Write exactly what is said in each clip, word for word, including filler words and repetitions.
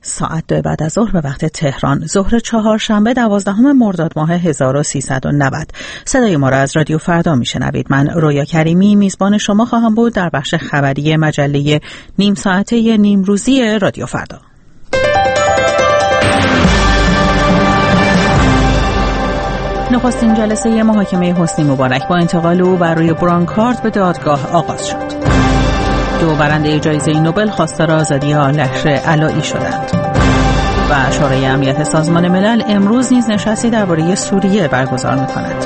ساعت دو بعد از ظهر به وقت تهران، ظهر چهارشنبه دوازدهم مرداد ماه هزار و سیصد و نود. صدای ما را از رادیو فردا میشنوید. من رویا کریمی میزبان شما خواهم بود در بخش خبری مجله نیم ساعته نیمروزی رادیو فردا. نخستین جلسه محاکمه حسنی مبارک با انتقال او بر روی برانکارد به دادگاه آغاز شد. دو برنده جایزه نوبل خواستار آزادی آلش علایی شدند. و شورای امنیت سازمان ملل امروز نیز نشستی درباره سوریه برگزار می‌کند.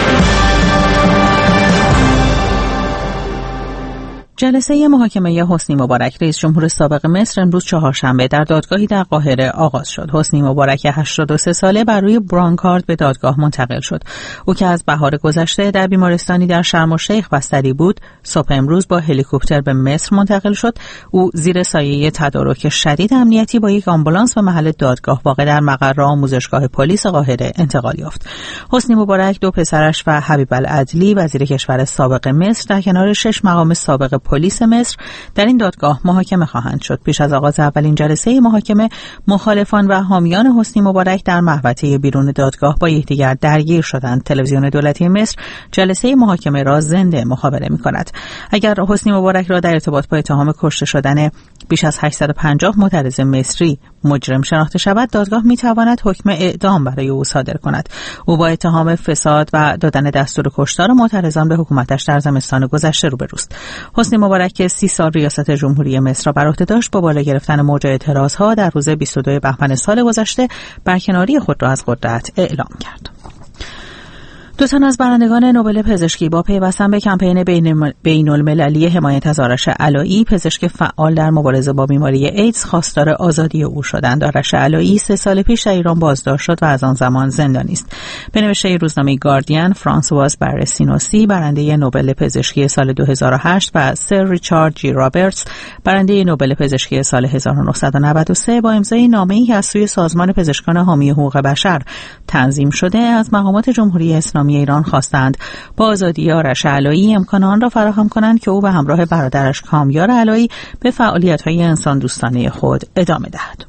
جلسه محاکمه حسنی مبارک رئیس جمهور سابق مصر امروز چهارشنبه در دادگاهی در قاهره آغاز شد. حسنی مبارک هشتاد و سه ساله بر روی برانکارد به دادگاه منتقل شد. او که از بهار گذشته در بیمارستانی در شرم الشیخ بستری بود، صبح امروز با هلیکوپتر به مصر منتقل شد. او زیر سایه تدارک شدید امنیتی با یک آمبولانس به محل دادگاه واقع در مقر آموزشگاه پلیس قاهره انتقال یافت. حسنی مبارک، دو پسرش و حبیب العدلی وزیر کشور سابق مصر در کنار شش مقام سابق پلیس مصر در این دادگاه محاکمه خواهند شد. پیش از آغاز اولین جلسه محاکمه، مخالفان و حامیان حسنی مبارک در محوطه بیرون دادگاه با یکدیگر درگیر شدند. تلویزیون دولتی مصر جلسه محاکمه را زنده مخابره می‌کند. اگر حسنی مبارک را در ارتباط با اتهام کشته شدن بیش از هشتصد و پنجاه معترض مصری مجرم شناخته شود، دادگاه می‌تواند حکم اعدام برای او صادر کند. او با اتهام فساد و دادن دستور کشتار معترضان به حکومتش در زمستان گذشته روبروست. حسنی مبارک که سی سال ریاست جمهوری مصر را بر عهده داشت، با بالا گرفتن موج اعتراضها در روز بیست و دو بهمن سال گذشته برکناری خود را از قدرت اعلام کرد. دو تن از برندگان نوبل پزشکی با پیوستن به کمپین بین المللی حمایت از آرش علایی، پزشک فعال در مبارزه با بیماری ایدز، خواستار آزادی او شدند. آرش علایی سه سال پیش در ایران بازداشت شد و از آن زمان زندانی است. به نوشته روزنامه گاردین، فرانسواز برسینوسی، برنده نوبل پزشکی سال دو هزار و هشت و سر ریچارد جی رابرتس، برنده نوبل پزشکی سال هزار و نهصد و نود و سه، با امضای نامه‌ای که از سوی سازمان پزشکان حامی حقوق بشر تنظیم شده از مقامات جمهوری اسلامی ایران خواستند با آزادی آرش علایی امکان آن را فراهم کنند که او به همراه برادرش کامیار علایی به فعالیت‌های انسان دوستانه خود ادامه دهد.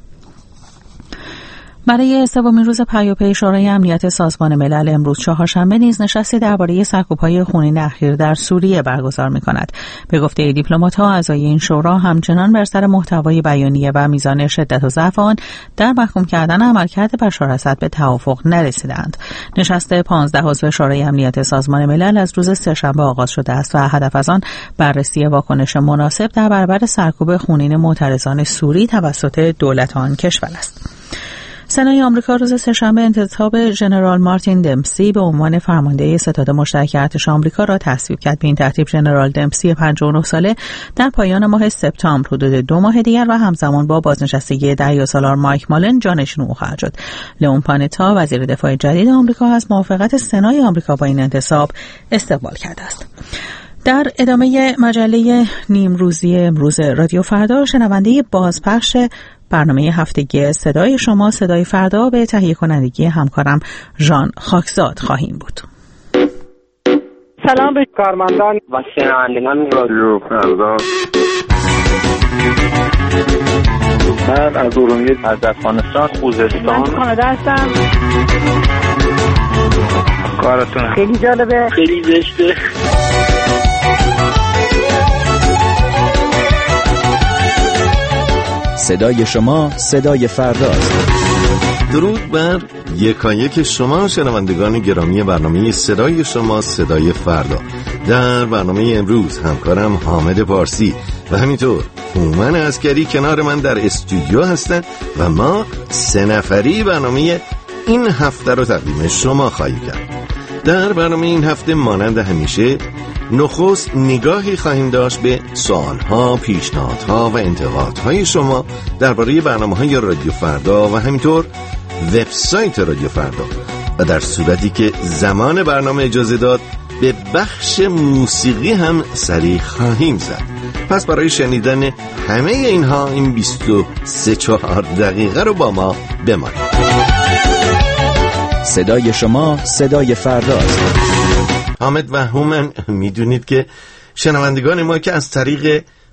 برای سومین روز پیاپی شورای امنیت سازمان ملل امروز چهارشنبه نیز نشستی درباره سرکوب‌های خونین اخیر در سوریه برگزار می‌کند. به گفته دیپلمات‌ها، اعضای این شورا همچنان بر سر محتوای بیانیه و میزان شدت و ضعف آن در محکوم کردن عملکرد بشار اسد به توافق نرسیدند. نشست پانزده عضو شورای امنیت سازمان ملل از روز سه‌شنبه آغاز شده است و هدف از آن بررسی واکنش مناسب در برابر سرکوب خونین معترضان سوری توسط دولت آن کشور است. سنای آمریکا روز سه‌شنبه انتخاب ژنرال مارتین دمپسی به عنوان فرمانده ستاد مشترک ارتش آمریکا را تصویب کرد. به این ترتیب ژنرال دمپسی پنجاه و نه ساله در پایان ماه سپتامبر حدود دو ماه دیگر و همزمان با بازنشستگی دهیا سالار مایک مالن جانشین او خواهد شد. لئون پانتا وزیر دفاع جدید آمریکا از موافقت سنای آمریکا با این انتصاب استقبال کرده است. در ادامه مجله نیمروزی امروز رادیو فردا، شنونده بازپخش برنامه هفتگی صدای شما صدای فردا به تهیه کنندگی همکارم ژان خاکزاد خواهیم بود. سلام به کارمندان و شنوندگان رادیو فردا. من از ارومیه، از افغانستان، خوزستان، من کانادا هستم. کارتون خیلی جالبه، خیلی زشته. صدای شما صدای فرداست. درود بر یکایک شما شنوندگان گرامی برنامه صدای شما صدای فردا. در برنامه امروز همکارم حامد پارسی و همینطور هومن عسکری کنار من در استودیو هستن و ما سه نفری برنامه این هفته رو تقدیم شما خواهیم کرد. در برنامه این هفته مانند همیشه نخست نگاهی خواهیم داشت به سوالها، پیشنهادها و انتقادهای شما درباره برنامه‌های رادیو فردا و همینطور وبسایت رادیو فردا و در صورتی که زمان برنامه اجازه داد به بخش موسیقی هم سری خواهیم زد. پس برای شنیدن همه اینها این بیست و سه چهار دقیقه رو با ما بمانید. صدای شما صدای فرداست. حامد و هومن، میدونید که شنوندگان ما که از طریق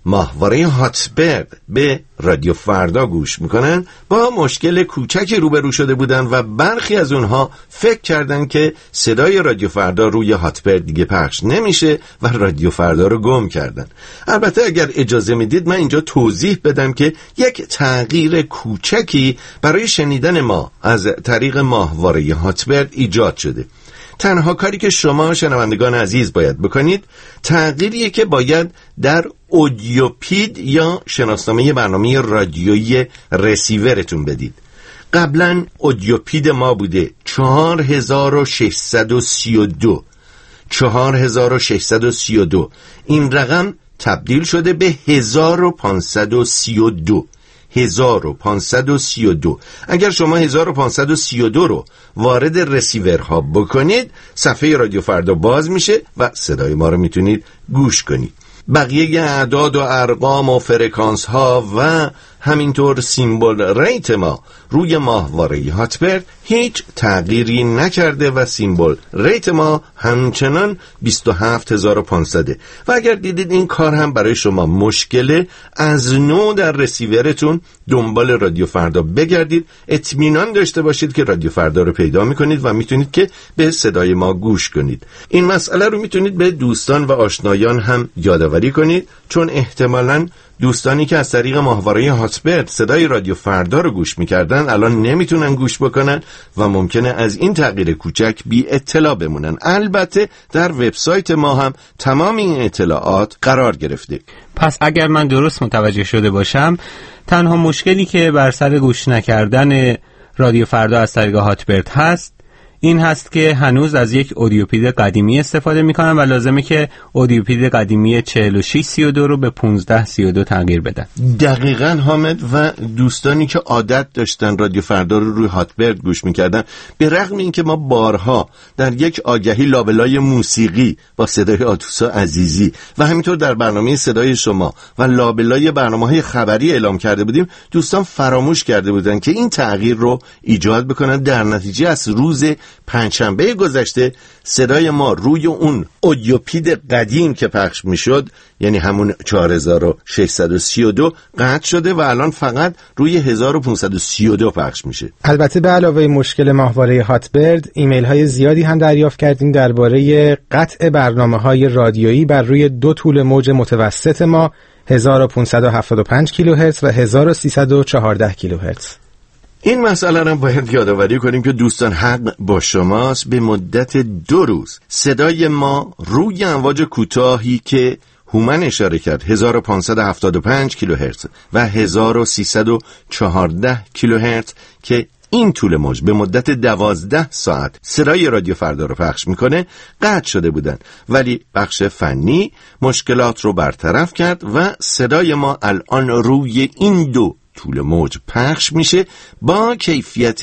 ماهواره هاتبرد به رادیو فردا گوش میکنن با مشکل کوچکی روبرو شده بودن و برخی از اونها فکر کردن که صدای رادیو فردا روی هاتبرد دیگه پخش نمیشه و رادیو فردا رو گم کردن. البته اگر اجازه میدید من اینجا توضیح بدم که یک تغییر کوچکی برای شنیدن ما از طریق ماهواره هاتبرد ایجاد شده. تنها کاری که شما شنوندگان عزیز باید بکنید تغییریه که باید در اودیوپید یا شناسنامه برنامه رادیویی رسیورتون بدید. قبلا اودیوپید ما بوده چهار هزار و ششصد و سی و دو چهار هزار و ششصد و سی و دو. این رقم تبدیل شده به هزار و پانصد و سی و دو هزار و پانصد و سی و دو. اگر شما هزار و پانصد و سی و دو رو وارد رسیورها بکنید صفحه رادیو فردا باز میشه و صدای ما رو میتونید گوش کنید. بقیه اعداد و ارقام و فرکانس ها و همینطور سیمبل ریت ما روی ماهواره هاتبرد هیچ تغییری نکرده و سیمبل ریت ما همچنان بیست و هفت هزار و پانصد. و اگر دیدید این کار هم برای شما مشکله، از نو در رسیورتون دنبال رادیو فردا بگردید، اطمینان داشته باشید که رادیو فردا رو پیدا میکنید و میتونید که به صدای ما گوش کنید. این مسئله رو میتونید به دوستان و آشنایان هم یادآوری کنید، چون احتمالاً دوستانی که از طریق ماهواره هاتبرد صدای رادیو فردا رو گوش میکردن الان نمیتونن گوش بکنن و ممکنه از این تغییر کوچک بی اطلاع بمونن. البته در وبسایت ما هم تمام این اطلاعات قرار گرفته. پس اگر من درست متوجه شده باشم، تنها مشکلی که بر سر گوش نکردن رادیو فردا از طریق هاتبرد هست این هست که هنوز از یک اودیوپید قدیمی استفاده میکنن و لازمه که اودیوپید قدیمی چهل و شش سی و دو رو به پانزده سی و دو تغییر بدن. دقیقاً حامد. و دوستانی که عادت داشتن رادیو فردا رو روی هاتبرد گوش میکردن، به رغم اینکه ما بارها در یک آگهی لابلای موسیقی با صدای آتوسا عزیزی و همینطور در برنامه صدای شما و لابلای برنامه‌های خبری اعلام کرده بودیم، دوستان فراموش کرده بودن که این تغییر رو ایجاد بکنن. در نتیجه از روز پنجشنبه گذشته صدای ما روی اون اودیوپید قدیم که پخش میشد، یعنی همون چهار هزار و ششصد و سی و دو، قطع شده و الان فقط روی هزار و پانصد و سی و دو پخش میشه. البته به علاوه مشکل ماهواره هاتبرد، ایمیل های زیادی هم دریافت کردیم درباره قطع برنامه‌های رادیویی بر روی دو طول موج متوسط ما، هزار و پانصد و هفتاد و پنج کیلوهرتز و هزار و سیصد و چهارده کیلوهرتز. این مسئله را باید یادآوری کنیم که دوستان حق با شماست. به مدت دو روز صدای ما روی امواج کوتاهی که هومن اشاره کرد، هزار و پانصد و هفتاد و پنج کیلوهرتز و هزار و سیصد و چهارده کیلوهرتز که این طول موج به مدت دوازده ساعت صدای رادیو فردا رو پخش میکنه، قطع شده بودن. ولی بخش فنی مشکلات رو برطرف کرد و صدای ما الان روی این دو طول موج پخش میشه با کیفیت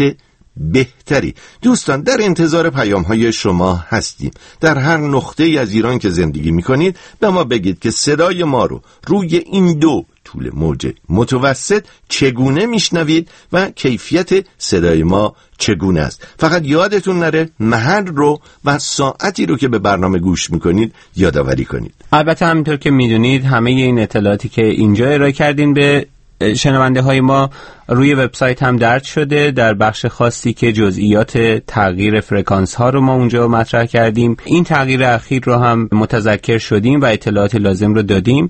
بهتری. دوستان در انتظار پیام های شما هستیم. در هر نقطه ای از ایران که زندگی میکنید به ما بگید که صدای ما رو روی این دو طول موج متوسط چگونه میشنوید و کیفیت صدای ما چگونه است. فقط یادتون نره محل رو و ساعتی رو که به برنامه گوش میکنید یادآوری کنید. البته همینطور که میدونید همه این اطلاعاتی که اینجا ارائه کردین به شنونده های ما روی وبسایت هم درج شده، در بخش خاصی که جزئیات تغییر فرکانس ها رو ما اونجا مطرح کردیم. این تغییر اخیر رو هم متذکر شدیم و اطلاعات لازم رو دادیم.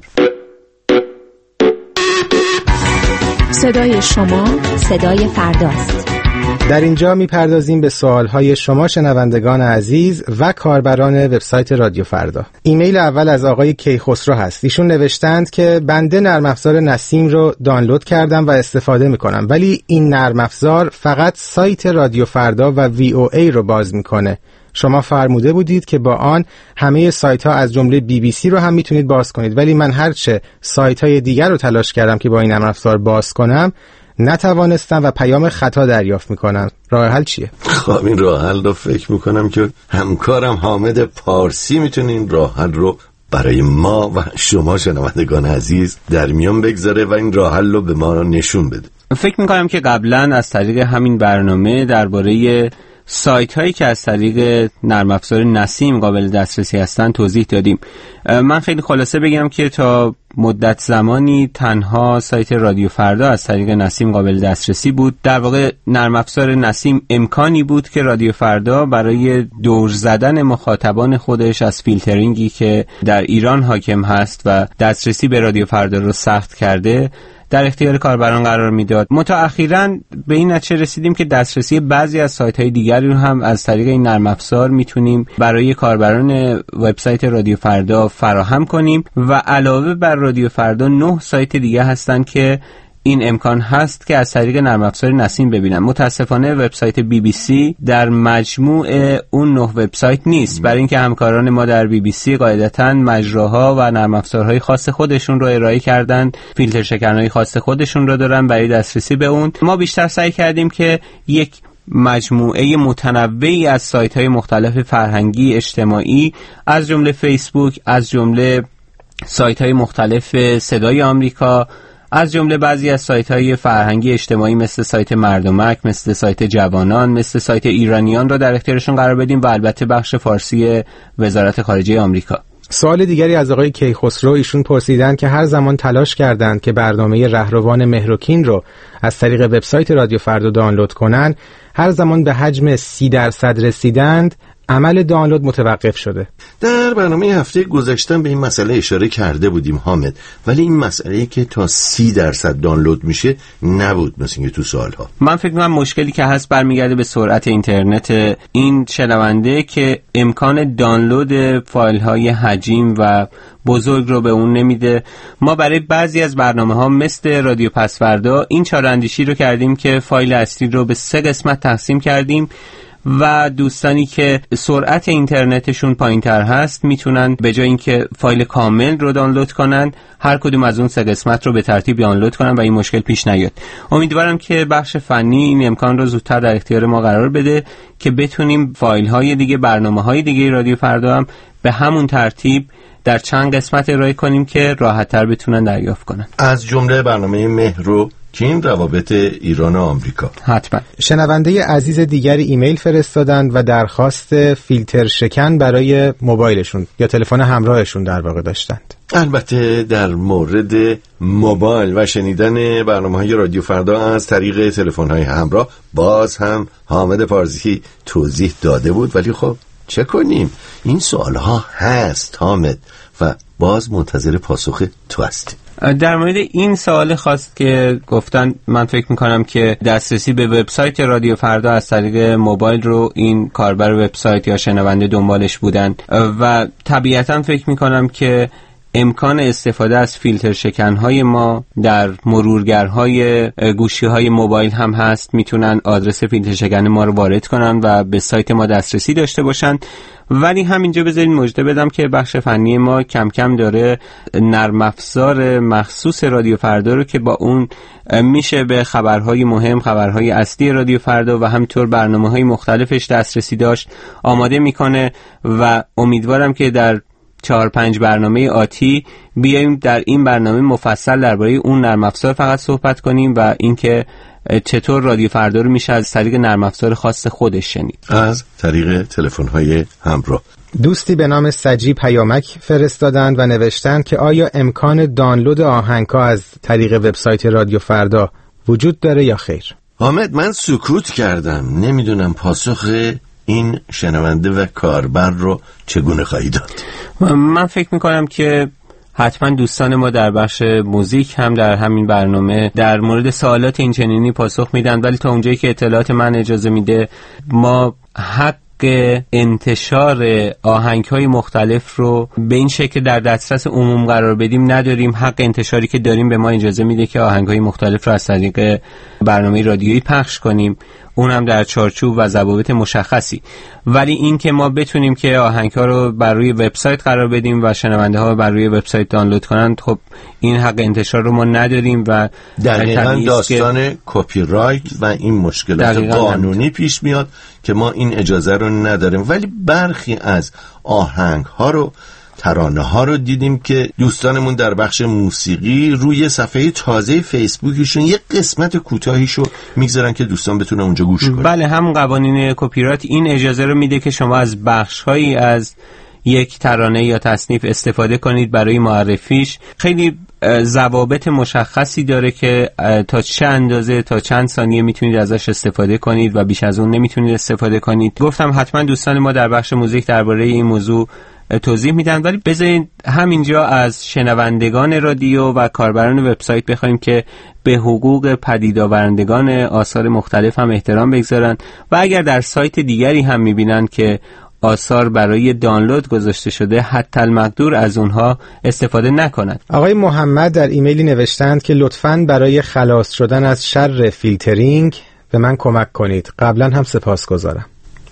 صدای شما صدای فرداست. در اینجا میپردازیم به سوالهای شما شنوندگان عزیز و کاربران وبسایت رادیو فردا. ایمیل اول از آقای کیخسرو هست. ایشون نوشتند که بنده نرم افزار نسیم رو دانلود کردم و استفاده میکنم، ولی این نرم افزار فقط سایت رادیو فردا و وی او ای رو باز میکنه. شما فرموده بودید که با آن همه سایت ها از جمله بی بی سی رو هم میتونید باز کنید، ولی من هرچه سایت های دیگر رو تلاش کردم که با این نرم افزار باز کنم نتوانستم و پیام خطا دریافت میکنم. راه حل چیه؟ خب این راه حل رو فکر میکنم که همکارم حامد پارسی میتونه این راه حل رو برای ما و شما شنوندگان عزیز در میان بگذاره و این راه حل رو به ما نشون بده. فکر میکنم که قبلا از طریق همین برنامه درباره سایت هایی که از طریق نرم افزار نسیم قابل دسترسی هستن توضیح دادیم. من خیلی خلاصه بگم که تا مدت زمانی تنها سایت رادیو فردا از طریق نسیم قابل دسترسی بود. در واقع نرم افزار نسیم امکانی بود که رادیو فردا برای دور زدن مخاطبان خودش از فیلترینگی که در ایران حاکم هست و دسترسی به رادیو فردا رو سخت کرده در اختیار کاربران قرار میداد. متأخراً به این نتیجه رسیدیم که دسترسی بعضی از سایت‌های دیگری رو هم از طریق این نرم افزار میتونیم برای کاربران وبسایت رادیو فردا فراهم کنیم و علاوه بر رادیو فردا نه سایت دیگه هستن که این امکان هست که از طریق نرم افزار نسیم ببینن. متاسفانه وبسایت بی بی سی در مجموع اون نه وبسایت نیست، برای اینکه همکاران ما در بی بی سی قاعدتاً مجراها و نرم افزارهای خاص خودشون رو ارائه کردن، فیلتر شکنهای خاص خودشون رو دارن برای دسترسی به اون. ما بیشتر سعی کردیم که یک مجموعه متنوعی از سایت‌های مختلف فرهنگی اجتماعی از جمله فیسبوک، از جمله سایت‌های مختلف صدای آمریکا، از جمله بعضی از سایت‌های فرهنگی اجتماعی مثل سایت مردمک، مثل سایت جوانان، مثل سایت ایرانیان را در اختیارشون قرار بدیم و البته بخش فارسی وزارت خارجه آمریکا. سوال دیگری از آقای کیخسرو، ایشون پرسیدن که هر زمان تلاش کردند که برنامه رهروان مهروکین رو از طریق وبسایت رادیو فردا دانلود کنن، هر زمان به حجم سی درصد رسیدند عمل دانلود متوقف شده. در برنامه هفته گذشته به این مسئله اشاره کرده بودیم حامد، ولی این مسئله که تا سی درصد دانلود میشه نبود مثل اینکه تو سالها. من فکر می‌کنم مشکلی که هست برمیگرده به سرعت اینترنت این شنونده که امکان دانلود فایل‌های حجیم و بزرگ رو به اون نمیده. ما برای بعضی از برنامه‌ها مثل رادیو پسوردا این چاره‌اندیشی رو کردیم که فایل اصلی رو به سه قسمت تقسیم کردیم و دوستانی که سرعت اینترنتشون پایین‌تر هست میتونن به جای اینکه فایل کامل رو دانلود کنن هر کدوم از اون سه قسمت رو به ترتیب دانلود کنن و این مشکل پیش نیاد. امیدوارم که بخش فنی این امکان رو زودتر در اختیار ما قرار بده که بتونیم فایل‌های دیگه، برنامه‌های دیگه رادیو فردا هم به همون ترتیب در چند قسمت ارائه کنیم که راحت‌تر بتونن دریافت کنن. از جمله برنامه مهرو چین، روابط ایران و آمریکا. حتما. شنونده عزیز دیگری ایمیل فرستادند و درخواست فیلتر شکن برای موبایلشون یا تلفن همراهشون در واقع داشتند. البته در مورد موبایل و شنیدن برنامه‌های رادیو فردا از طریق تلفن‌های همراه باز هم حامد پارسی توضیح داده بود، ولی خب چه کنیم؟ این سوالها هست حامد و باز منتظر پاسخ تو هستیم. در مورد این سوال خاص که گفتن، من فکر میکنم که دسترسی به وبسایت رادیو فردا از طریق موبایل رو این کاربر وبسایت یا شنونده دنبالش بودن و طبیعتا فکر میکنم که امکان استفاده از فیلتر شکنهای ما در مرورگرهای گوشیهای موبایل هم هست. میتونن آدرس فیلتر شکن ما رو وارد کنن و به سایت ما دسترسی داشته باشن. ولی همینجا بذارین مژده بدم که بخش فنی ما کم کم داره نرم افزار مخصوص رادیو فردا رو که با اون میشه به خبرهای مهم، خبرهای اصلی رادیو فردا و همینطور برنامه‌های مختلفش دسترسی داشت آماده میکنه و امیدوارم که در چهار پنج برنامه آتی بیاییم در این برنامه مفصل درباره اون نرم افزار فقط صحبت کنیم و اینکه چطور رادیو فردا رو میشه از طریق نرم افزار خاص خودش شنید. از طریق تلفن‌های همراه. دوستی به نام سجی پیامک فرستادند و نوشتند که آیا امکان دانلود آهنگ‌ها از طریق وبسایت رادیو فردا وجود داره یا خیر؟ حامد، من سکوت کردم، نمیدونم پاسخ این شنونده و کاربر رو چگونه خواهی داد. من فکر میکنم که حتما دوستان ما در بخش موزیک هم در همین برنامه در مورد سوالات این چنینی پاسخ میدن، ولی تا اونجایی که اطلاعات من اجازه میده ما حق انتشار آهنگ‌های مختلف رو به این شکل در دسترس عموم قرار بدیم نداریم. حق انتشاری که داریم به ما اجازه میده که آهنگ‌های مختلف رو از طریق برنامه رادیویی پخش کنیم، اونم در چارچوب و ضوابط مشخصی. ولی این که ما بتونیم که آهنگ‌ها رو بر روی وبسایت قرار بدیم و شنونده‌ها بر روی وبسایت دانلود کنند، خب این حق انتشار رو ما نداریم و دقیقاً داستان کپی رایت و این مشکلات قانونی پیش میاد که ما این اجازه رو نداریم. ولی برخی از آهنگ‌ها رو، ترانه ها رو دیدیم که دوستانمون در بخش موسیقی روی صفحه تازه فیسبوکشون یک قسمت کوتاهیشو میگذارن که دوستان بتونن اونجا گوش کنن. بله، هم قوانین کپی رایت این اجازه رو میده که شما از بخش‌هایی از یک ترانه یا تصنیف استفاده کنید برای معرفیش. خیلی ضوابط مشخصی داره که تا چه اندازه تا چند ثانیه میتونید ازش استفاده کنید و بیش از اون نمیتونید استفاده کنید. گفتم حتما دوستان ما در بخش موزیک درباره این موضوع توضیح میدن، ولی بذارید همینجا از شنوندگان رادیو و کاربران وبسایت بخوایم که به حقوق پدید آورندگان آثار مختلف هم احترام بگذارن و اگر در سایت دیگری هم میبینن که آثار برای دانلود گذاشته شده حتی المقدور از اونها استفاده نکنند. آقای محمد در ایمیلی نوشتند که لطفاً برای خلاص شدن از شر فیلترینگ به من کمک کنید. قبلا هم سپاسگزارم.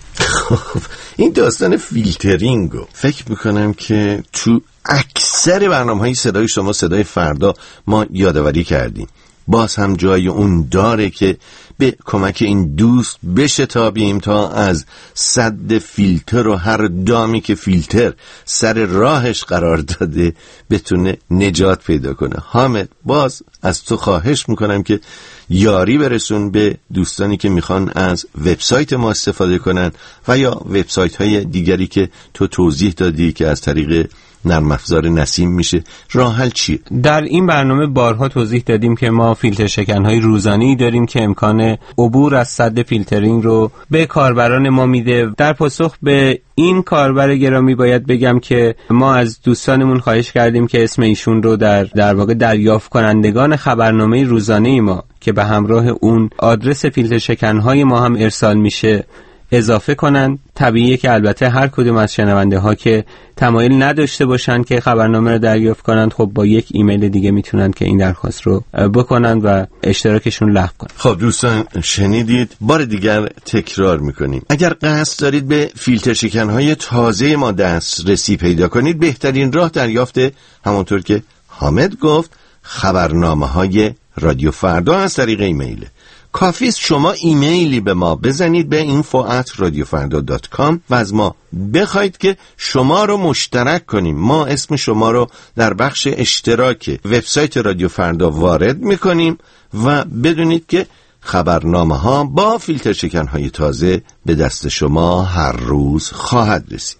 خب این داستان فیلترینگو فکر میکنم که تو اکثر برنامه‌های صدای شما صدای فردا ما یادآوری کردیم. باز هم جای اون داره که به کمک این دوست بشتابیم تا از سد فیلتر و هر دامی که فیلتر سر راهش قرار داده بتونه نجات پیدا کنه. حامد باز از تو خواهش میکنم که یاری برسون به دوستانی که میخوان از وبسایت ما استفاده کنن و یا وبسایت های دیگری که تو توضیح دادی که از طریق نرم افزار نسیم میشه. راه حل چیه؟ در این برنامه بارها توضیح دادیم که ما فیلتر شکن‌های روزانه‌ای داریم که امکان عبور از سد فیلترینگ رو به کاربران ما میده. در پاسخ به این کاربر گرامی باید بگم که ما از دوستانمون خواهش کردیم که اسم ایشون رو در در واقع دریافت کنندگان خبرنامه روزانه ما که به همراه اون آدرس فیلتر شکن‌های ما هم ارسال میشه اضافه کنن. طبیعیه که البته هر کدوم از شنونده ها که تمایل نداشته باشن که خبرنامه رو دریافت کنن، خب با یک ایمیل دیگه میتونن که این درخواست رو بکنن و اشتراکشون لغو کنن. خب دوستان شنیدید، بار دیگر تکرار میکنیم. اگر قصد دارید به فیلتر شکن‌های تازه ما دسترسی پیدا کنید، بهترین راه دریافت همونطور که حامد گفت خبرنامه‌های رادیو فردا از طریق ایمیل. کافی است شما ایمیلی به ما بزنید به اینفو ات رادیو فردا دات کام و از ما بخواید که شما رو مشترک کنیم. ما اسم شما رو در بخش اشتراک وبسایت رادیو فردا وارد میکنیم و بدونید که خبرنامه ها با فیلتر شکن های تازه به دست شما هر روز خواهد رسید.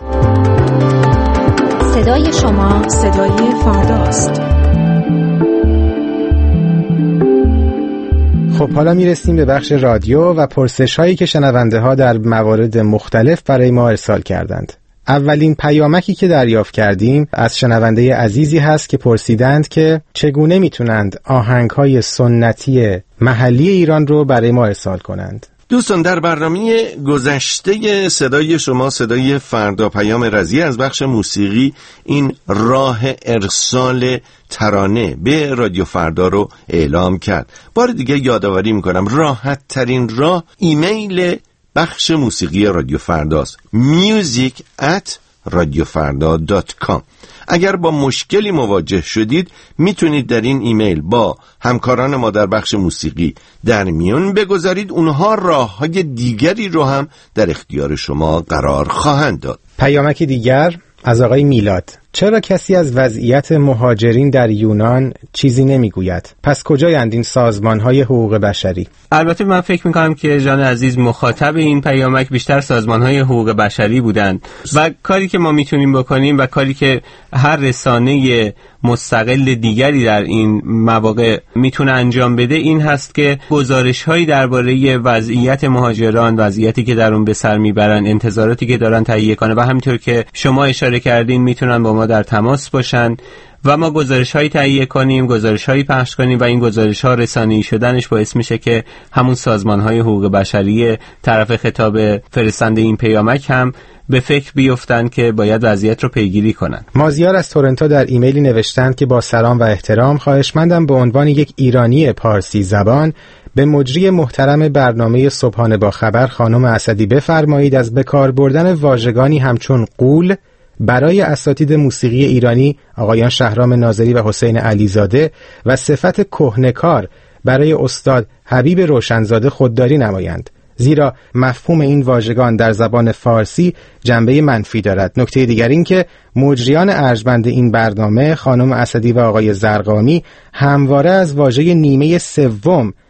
صدای شما صدای فرداست. خب حالا میرسیم به بخش رادیو و پرسش هایی که شنونده ها در موارد مختلف برای ما ارسال کردند. اولین پیامکی که دریافت کردیم از شنونده عزیزی هست که پرسیدند که چگونه میتونند آهنگ های سنتی محلی ایران رو برای ما ارسال کنند. دوستان در برنامه گذشته صدای شما صدای فردا پیام رضی از بخش موسیقی این راه ارسال ترانه به رادیو فردا رو اعلام کرد. بار دیگه یادآوری میکنم راحت ترین راه ایمیل بخش موسیقی رادیو فرداست. music at رادیو فردا دات کام. اگر با مشکلی مواجه شدید میتونید در این ایمیل با همکاران ما در بخش موسیقی در میون بگذارید. اونها راه‌های دیگری رو هم در اختیار شما قرار خواهند داد. پیامک دیگر از آقای میلاد: چرا کسی از وضعیت مهاجرین در یونان چیزی نمیگوید؟ پس کجایند این سازمان‌های حقوق بشری؟ البته من فکر می‌کنم که جان عزیز مخاطب این پیامک بیشتر سازمان‌های حقوق بشری بودند و کاری که ما میتونیم بکنیم و کاری که هر رسانه مستقل دیگری در این مواقع میتونه انجام بده این هست که گزارش‌هایی درباره وضعیت مهاجران، وضعیتی که در اون به سر میبرن، انتظاراتی که دارن تهیه کنه و همینطور که شما اشاره کردین میتونن با ما در تماس باشن و ما گزارش‌هایی تهیه کنیم، گزارش‌هایی پخش کنیم و این گزارش‌ها رسانه‌ای شدنش باعث میشه که همون سازمان‌های حقوق بشری طرف خطاب فرستنده این پیامک هم به فکر بیفتن که باید وضعیت رو پیگیری کنن. مازیار از تورنتو در ایمیلی نوشتند که با سلام و احترام خواهشمندم به عنوان یک ایرانی پارسی زبان به مجری محترم برنامه صبحانه با خبر خانم اسدی بفرمایید از بکار بردن واژگانی همچون غول برای اساتید موسیقی ایرانی آقایان شهرام ناظری و حسین علیزاده و صفت کهنکار برای استاد حبیب روشنزاده خودداری نمایند، زیرا مفهوم این واژگان در زبان فارسی جنبه منفی دارد. نکته دیگر این که مجریان ارجمند این برنامه خانم اسدی و آقای زرقامی همواره از واژه نیمه سوم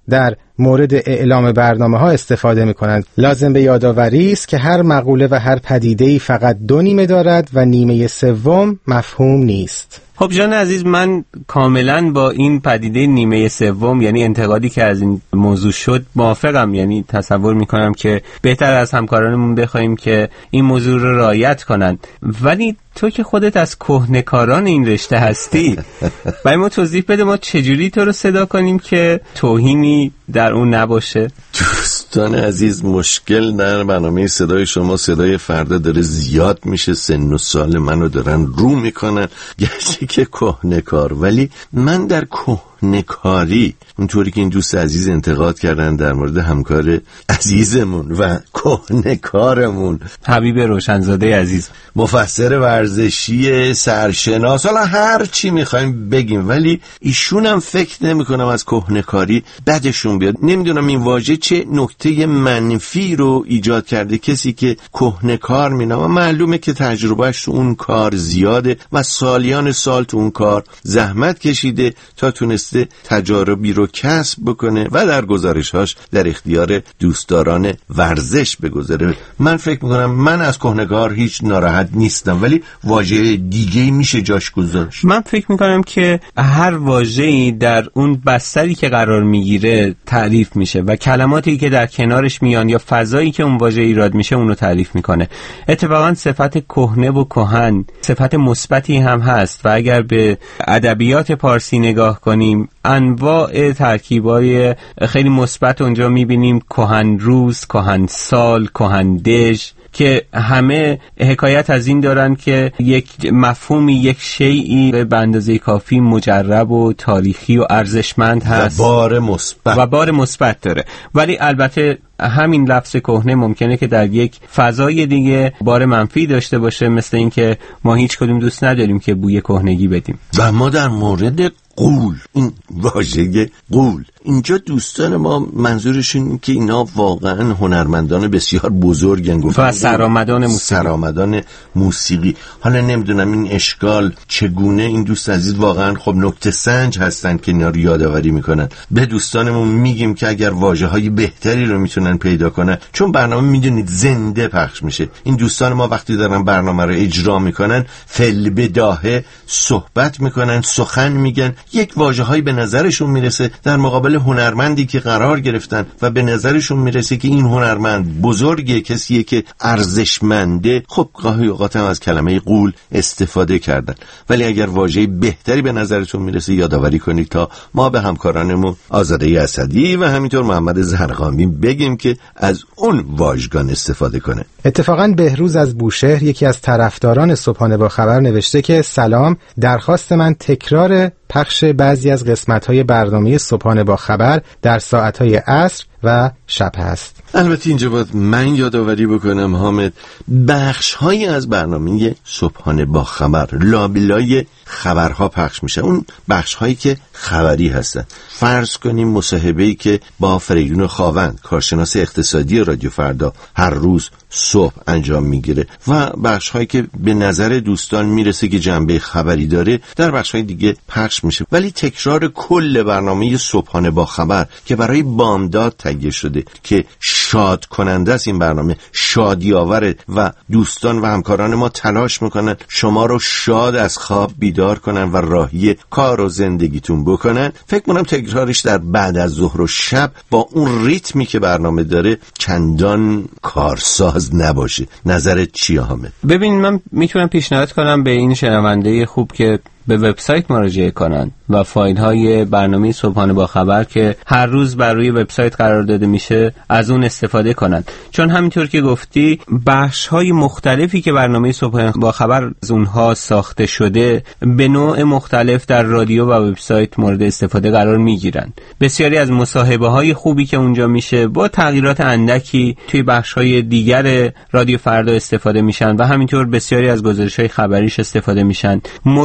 در مورد اعلام برنامه ها استفاده می کنند. لازم به یادآوری است که هر مقوله و هر پدیده‌ای فقط دو نیمه دارد و نیمه سوم مفهوم نیست. خب جان عزیز، من کاملا با این پدیده نیمه سوم، یعنی انتقادی که از این موضوع شد، موافقم. یعنی تصور میکنم که بهتر از همکارانمون بخوایم که این موضوع رو رعایت کنن. ولی تو که خودت از کهنه‌کاران این رشته هستی، برای ما توضیح بده ما چجوری تو رو صدا کنیم که توهینی در اون نباشه. دوستان عزیز، مشکل در برنامه صدای شما صدای فردا داره زیاد میشه. سن و سال منو دارن رو میکنن، گرچه که کهنه‌کار، ولی من در کهنه‌کاری، اونطوری که این دوست عزیز انتقاد کردن در مورد همکار عزیزمون و کهنه‌کارمون حبیب روشنزاده عزیز، مفسر ورزشی، سرشناس، حالا هر چی میخوایم بگیم، ولی ایشون هم فکر نمیکنم از کهنه‌کاری بدشون بیاد. نمیدونم این واژه چه نکته منفی رو ایجاد کرده کسی که کهنه‌کار مینامه. معلومه که تجربهش تو اون کار زیاده و سالیان سال تو اون کار زحمت کشیده تا تونسته تجاربی رو کسب بکنه و در گزارش‌هاش در اختیار دوستداران ورزش بگذاره. من فکر میکنم من از کهنه‌کار هیچ ناراحت نیستم، ولی واژه دیگه‌ای میشه جاش گذاشت. من فکر میکنم که هر واژه‌ای در اون بستری که قرار میگیره تعریف میشه و کلماتی که در کنارش میان یا فضایی که اون واژه ایراد میشه اونو تعریف میکنه. اتفاقا صفت کهنه و کهن صفت مثبتی هم هست و اگر به ادبیات پارسی نگاه کنیم انواع ترکیبای خیلی مثبت اونجا میبینیم. کهن روز، کهن سال، کهن دژ، که همه حکایت از این دارن که یک مفهومی، یک شیئی به اندازه کافی مجرب و تاریخی و ارزشمند هست و بار مثبت و بار مثبت داره. ولی البته همین لفظ کهنه ممکنه که در یک فضای دیگه بار منفی داشته باشه، مثل این که ما هیچ کدوم دوست نداریم که بوی کهنگی بدیم. و ما در مورد قول، این واژه قول، اینجا دوستان ما منظورشون که اینا واقعا هنرمندان بسیار بزرگن و سرآمدان موسیقی. سرآمدان موسیقی. حالا نمیدونم این اشکال چگونه، این دوست عزیز واقعا خب نکته سنج هستن که اینا رو یادآوری میکنن. به دوستانمون میگیم که اگر واژه‌های بهتری رو میتونن پیدا کنن، چون برنامه میدونید زنده پخش میشه. این دوستان ما وقتی دارن برنامه رو اجرا میکنن فل بداهه صحبت میکنن، سخن میگن، یک واژه‌هایی به نظرشون میرسه در مقابل هنرمندی که قرار گرفتن و به نظرشون میرسه که این هنرمند بزرگه، کسیه که ارزشمنده. خب گاهی اوقات هم از کلمه قول استفاده کردن، ولی اگر واژه بهتری به نظرتون میرسه یادآوری کنید تا ما به همکارانمون آزاده اسدی و همینطور محمد زرقامی بگیم که از اون واژگان استفاده کنه. اتفاقاً بهروز از بوشهر، یکی از طرفداران صبحانه با خبر، نوشته که سلام، درخواست من تکرار پخش بعضی از قسمت‌های برنامه صبحانه با خبر در ساعت‌های عصر و شب هست. البته اینجا باید من یادآوری بکنم حامد، بخش‌هایی از برنامه صبحانه با خبر لابلای خبرها پخش میشه. اون بخش‌هایی که خبری هستن، فرض کنیم مصاحبه‌ای که با فریدون خاوند، کارشناس اقتصادی رادیو فردا، هر روز صبح انجام میگیره و بخش‌هایی که به نظر دوستان میرسه که جنبه خبری داره در بخش‌های دیگه پخش میشه. ولی تکرار کل برنامه صبحانه با خبر که برای بامداد تهیه شده که شاد کننده است، این برنامه شادی آوره و دوستان و همکاران ما تلاش میکنن شما رو شاد از خواب بیدار کنن و راهی کار و زندگیتون بکنن. فکر کنم تکرارش در بعد از ظهر و شب با اون ریتمی که برنامه داره چندان کارساز نباشه. نظرت چیه حامد؟ ببین، من میتونم پیشنهاد کنم به این شنونده خوب که به وبسایت مراجعه کنن و فایل های برنامه صبحانه با خبر که هر روز بر روی وبسایت قرار داده میشه از اون استفاده کنن، چون همینطور که گفتی بخش های مختلفی که برنامه صبحانه با خبر از اونها ساخته شده به نوع مختلف در رادیو و وبسایت مورد استفاده قرار میگیرن. بسیاری از مصاحبه های خوبی که اونجا میشه با تغییرات اندکی توی بخش های دیگر رادیو فردا استفاده میشن و همینطور بسیاری از گزارش های خبریش استفاده میشن. مرور روز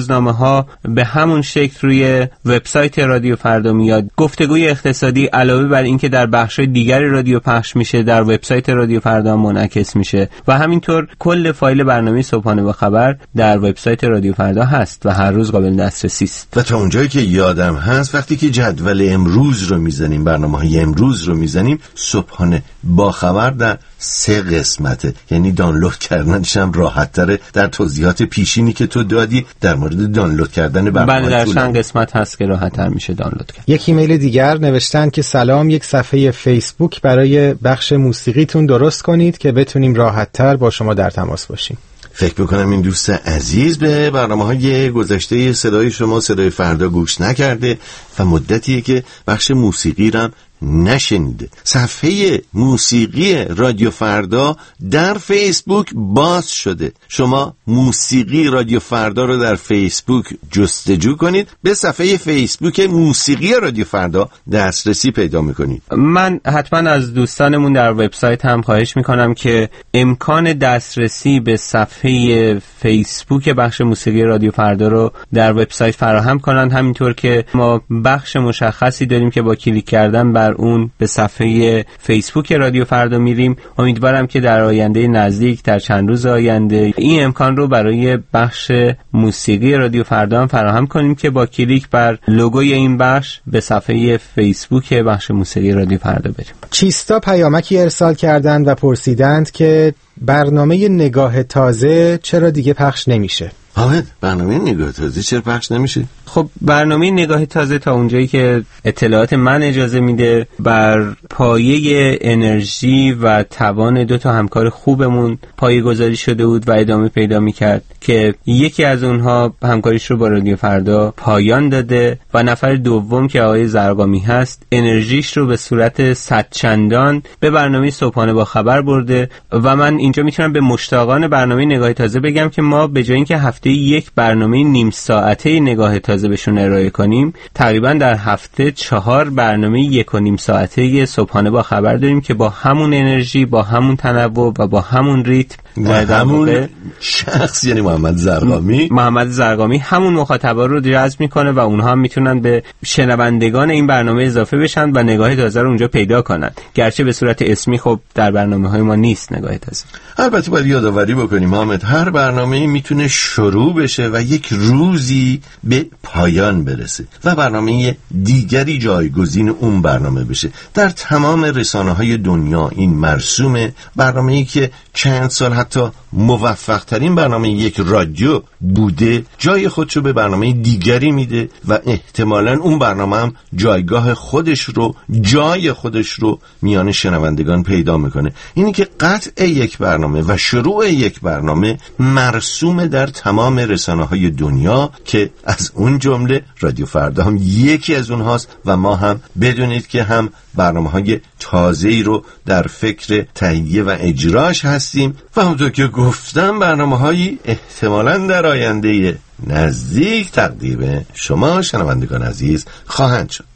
روزنامه ها به همون شکل روی وبسایت رادیو فردا میاد. گفتگوی اقتصادی علاوه بر اینکه در بخش‌های دیگری رادیو پخش میشه، در وبسایت رادیو فردا منعکس میشه و همینطور کل فایل برنامه صبحانه با خبر در وبسایت رادیو فردا هست و هر روز قابل دسترسی است. و تا اونجایی که یادم هست وقتی که جدول امروز رو میزنیم، برنامه‌های امروز رو میزنیم، صبحانه با خبر در سه قسمته، یعنی دانلود کردنش هم راحت تره. در توضیحات پیشینی که تو دادی در مورد دانلود کردن برنامه بله، در چند قسمت هست که راحت تر میشه دانلود کرد. یک ایمیل دیگر نوشتن که سلام، یک صفحه فیسبوک برای بخش موسیقیتون درست کنید که بتونیم راحت تر با شما در تماس باشیم. فکر میکنم این دوست عزیز به برنامه‌های گذشته صدای شما صدای فردا گوش نکرده و مدتیه که بخش موسیقی رو نشنیده. صفحه موسیقی رادیو فردا در فیسبوک باز شده. شما موسیقی رادیو فردا رو در فیسبوک جستجو کنید، به صفحه فیسبوک موسیقی رادیو فردا دسترسی پیدا میکنید. من حتما از دوستانمون در وبسایت هم خواهش میکنم که امکان دسترسی به صفحه فیسبوک بخش موسیقی رادیو فردا رو در وبسایت فراهم کنن، همینطور که ما بخش مشخصی داریم که با کلیک کردن بر اون به صفحه فیسبوک رادیو فردا میریم. امیدوارم که در آینده نزدیک، در چند روز آینده، این امکان رو برای بخش موسیقی رادیو فردا هم فراهم کنیم که با کلیک بر لوگوی این بخش به صفحه فیسبوک بخش موسیقی رادیو فردا بریم. چیستا پیامکی ارسال کردند و پرسیدند که برنامه نگاه تازه چرا دیگه پخش نمیشه؟ حامد، برنامه نگاه تازه چرا پخش نمیشه؟ خب برنامه نگاه تازه تا اونجایی که اطلاعات من اجازه میده بر پایه انرژی و توان دو تا همکار خوبمون پایه گذاری شده بود و ادامه پیدا میکرد که یکی از اونها همکاریش رو با رادیو فردا پایان داده و نفر دوم که آقای زرقامی هست انرژیش رو به صورت صد چندان به برنامه صبحانه با خبر برده. و من اینجا میتونم به مشتاقان برنامه نگاه تازه بگم که ما به جای اینکه هفته یک برنامه نیم ساعته نگاه تازه بهشون ارائه کنیم، تقریبا در هفته چهار برنامه یک و نیم ساعته صبحانه با خبر داریم که با همون انرژی، با همون تنوع و با همون ریتم و همون شخص، یعنی محمد زرقامی محمد زرقامی همون مخاطبا رو جذب میکنه و اونها هم میتونن به شنوندگان این برنامه اضافه بشن و نگاه تازه رو اونجا پیدا کنن، گرچه به صورت اسمی خب در برنامه‌های ما نیست نگاه تازه. البته باید یادآوری بکنیم محمد، هر برنامه‌ای میتونه شروع بشه و یک روزی به پایان برسه و برنامه دیگری جایگزین اون برنامه بشه. در تمام رسانه‌های دنیا این مرسومه. برنامه‌ای که چند سال حتی موفق ترین برنامه یک رادیو بوده جای خودشو به برنامه دیگری میده و احتمالاً اون برنامه هم جایگاه خودش رو جای خودش رو میان شنوندگان پیدا میکنه. اینی که قطع یک برنامه و شروع یک برنامه مرسوم در تمام رسانه‌های دنیا که از اون جمله رادیو فردا هم یکی از اونهاست و ما هم بدونید که هم برنامه‌های تازه‌ای رو در فکر تهیه و اجراش هستیم و همونطور که گفتم برنامه‌هایی احتمالاً در آینده نزدیک تقدیم شما شنوندگان عزیز خواهند شد.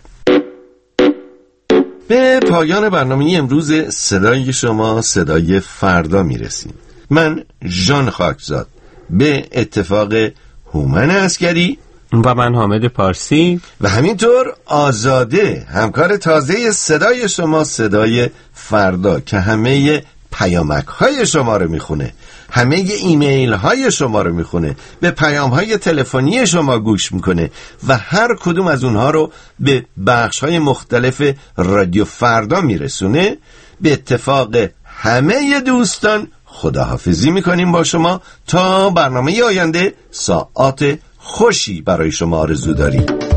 به پایان برنامه امروز صدای شما صدای فردا میرسیم. من ژان خاکزاد به اتفاق هومن عسکری و من حامد پارسی و همینطور آزاده همکار تازه صدای شما صدای فردا که همه پیامک های شما رو میخونه، همه ایمیل های شما رو میخونه، به پیام های تلفنی شما گوش میکنه و هر کدوم از اونها رو به بخش های مختلف رادیو فردا میرسونه. به اتفاق همه دوستان خداحافظی میکنیم با شما تا برنامه آینده. ساعات خوشی برای شما آرزو داریم.